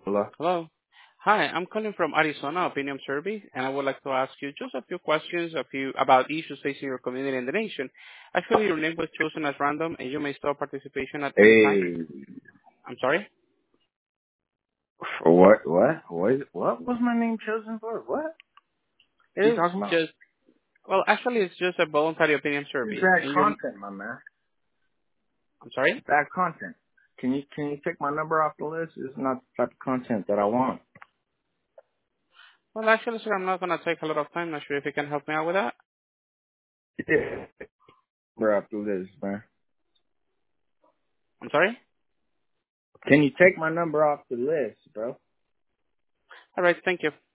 Hello? Hello. Hi, I'm calling from Arizona Opinion Survey, and I would like to ask you just a few questions about issues facing your community and the nation. Actually, your name was chosen as random, and you may stop participation at any time. Hey, I'm sorry? for what? What was my name chosen for? What It you is talking about? just, well, actually, it's just a voluntary opinion It's survey, bad and you're, content, my man. I'm sorry? It's bad content. Can you take my number off the list? It's not the type of content that I want. Well, actually, sir, I'm not going to take a lot of time. Not sure if you can help me out with that. Yeah. Number off the list, man. I'm sorry? Can you take my number off the list, bro? All right, thank you.